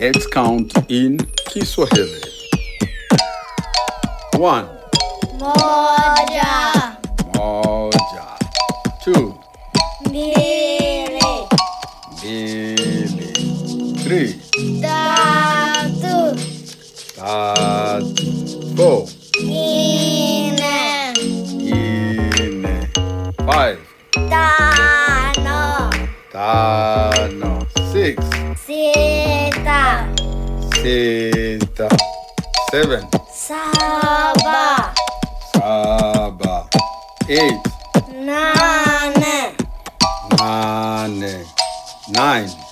Let's count in Kiswahili. 1. Moja. Moja. 2. Mbili. Mbili. 3. Tatu. Tatu. 4. Nne. Nne. 5. Tano. Tano. 6. Sita. Sita. 7. Saba. Saba. 8. Nane. Nane. 9.